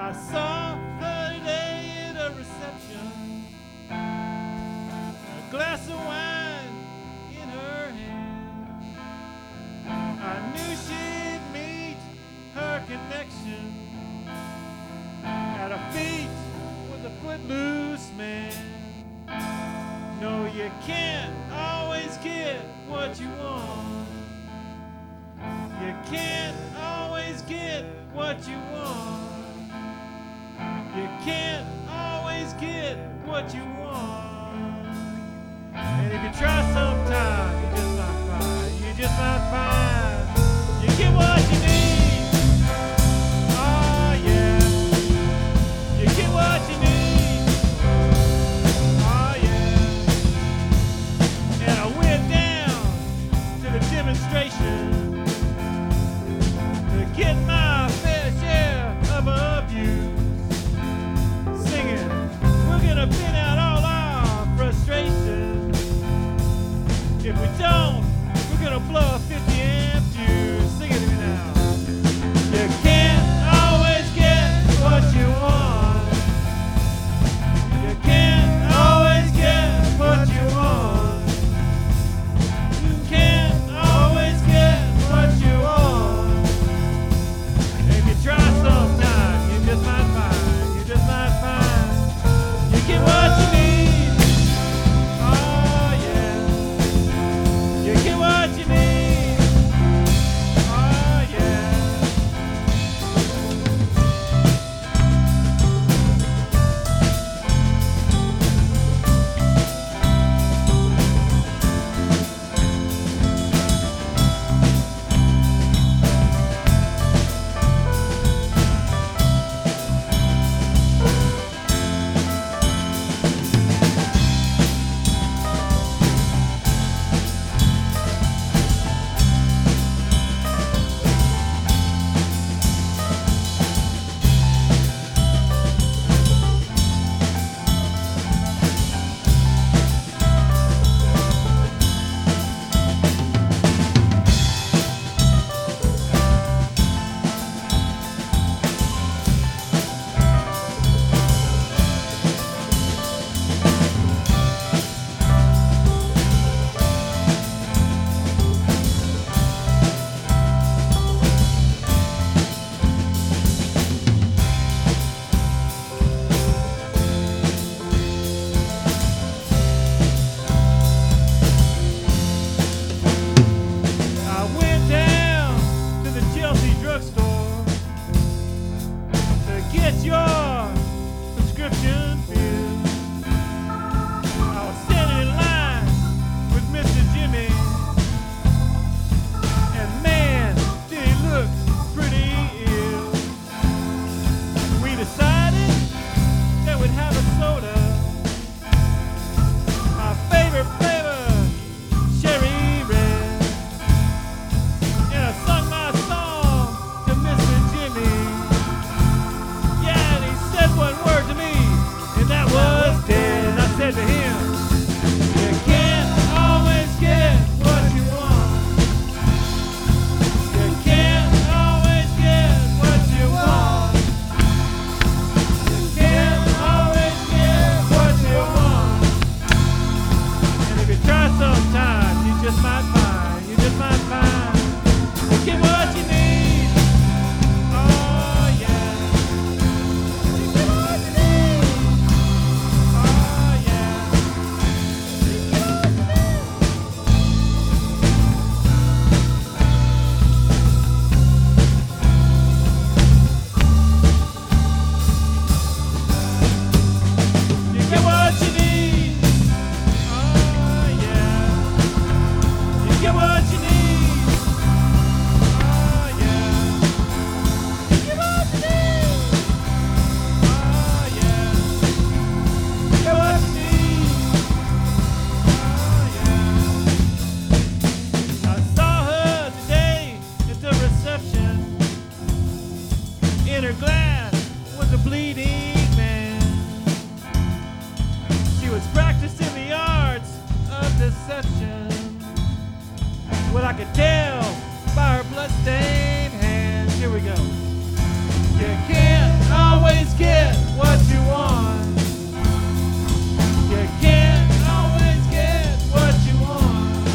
I saw her today at a reception, a glass of wine in her hand. I knew she'd meet her connection at her feet with a footloose man. No, you can't always get what you want. You can't always get what you want. You can't always get what you want. And if you try sometime, you just might find. You just might find. You get what you need. Oh yeah. You get what you need. Oh yeah. And I went down to the demonstration to get my fair share of abuse. Singing, we're gonna pin out all our frustration. If we don't, we're gonna blow a 50 amp fuse. Sing it to me now. You can't always get what you want. You can't always get what you want. You can't always get what you want. If you try sometime, you just might find. You just might find. You get what you need. Oh yeah. You get what you need. Oh yeah. I went down to the Chelsea drugstore to get your subscription filled. I was standing in line with Mr. Jimmy, and man, did he look pretty ill. We decided that we'd have a soda. My favorite flavor, cherry red. And I sung my song to Mr. Jimmy. Yeah, and he said one word to me, and that was dead. And I said to him, you can't always get what you want. You can't always get what you want. You can't always get what you want. And if you try sometime, you just might find. You just might find. You get what you need. Oh yeah. You get what you need. Oh yeah. You get what you need. You get what you need. Oh yeah. You get what you need. Oh yeah. You get what you need. Oh yeah. You get what you need. Oh yeah. I saw her today at the reception. In her glass was a bleeding man. She was practicing the arts of deception. Well, I could tell by her bloodstained hands. Here we go. You can't always get what you want. You can't always get what you want.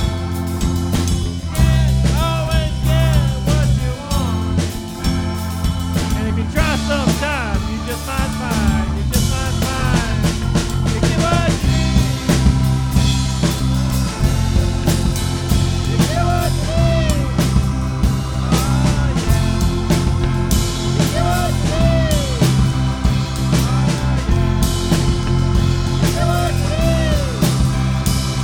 Can't always get what you want. And if you try sometimes, you just might find. You just might find. You get what you need. You get what you need. Oh yeah. You get what you need. Oh yeah. You get what you need.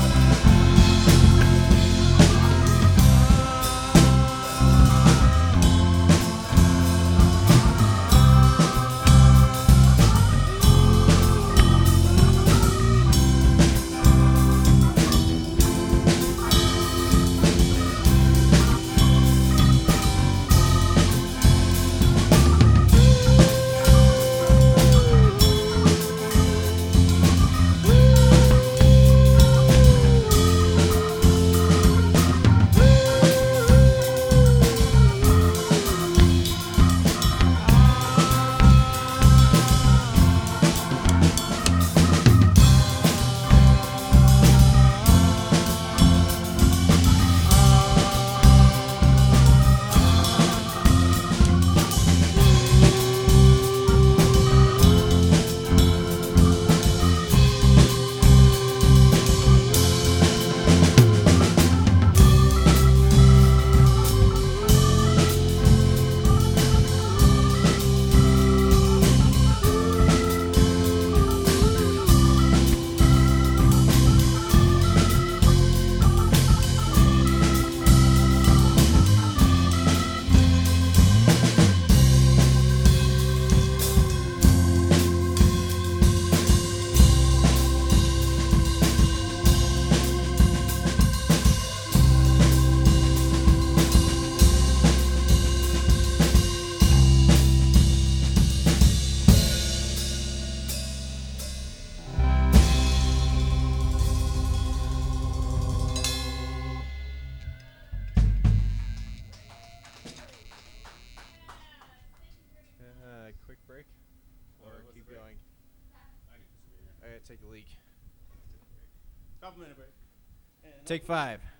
Quick break, or keep going. I gotta take a leak. Couple minute break. Take 5.